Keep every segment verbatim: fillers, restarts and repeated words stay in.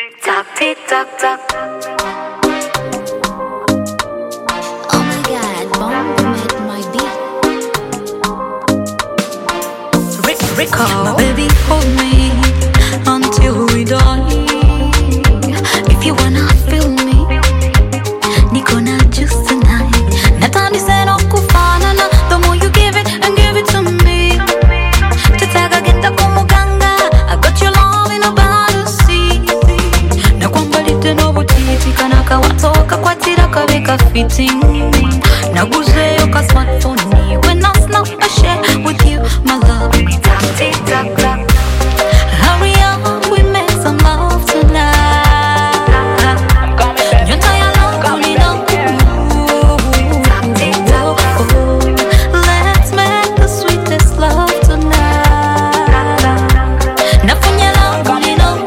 Tick tock, tick tock, tock. Oh my God, bomb with my beat. Rick, Rick, my baby, hold me until we die. If you wanna feel me, niko na juice tonight. Natani seno kufanana. The more you give it and give it to me, tutaga genda kumuganga. I got your love in a bottle, see. Na kwambalite no butiti kanaka watoka kwa tira kabeka fitting. Naguze yo ka smartphone ni when I snap I share with you my love. tick tock, tock. Hurry up, we make some love tonight. Nyota ya love ni na let's make the sweetest love tonight. Nafanya love ni na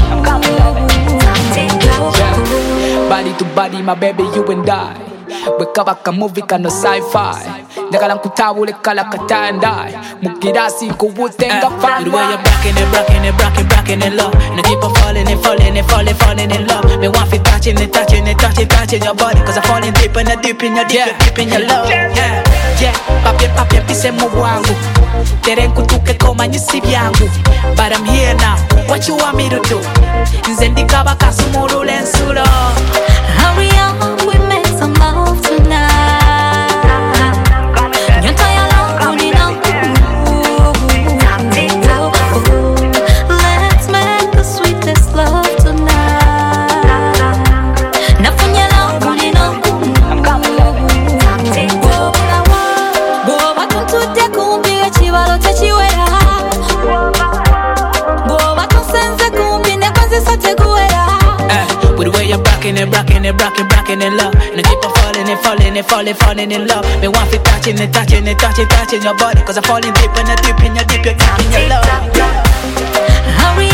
Body to body, my baby, you and I. Wake up a movie kind of sci-fi. Nagalang kutawule kala katandai. Mukirasi kuwutenga fine. The way you're bracking it, bracking it, bracking, bracking it love. And I keep on falling and falling and falling, falling in love. Me want to touching and touching and touching, touching your body. Cause I'm falling deep and deep in your deep, Yeah. deep in your love. Yeah, yeah. Papi, papi, pise wangu. Terenku tuke koma nyisi vyangu. But I'm here now. What you want me to do? Nzendi kaba kasumuru lensulo. hurry up, we make some love tonight. Nyota ya love ni na let's make the sweetest love tonight. Nafanya love ni na Boba tuntutte kumbi ekibalo tekiwera. Boba tunsenze kumbi ne kwanzisa teguwera. Uh, with the way you're bracking it, bracking it, bracking, bracking in love. And I keep on falling and falling and falling, falling in love. Me want to touching and touching and touching, touching your body. Cause I'm falling deep and deep in your deep, you're deep in your love. Hurry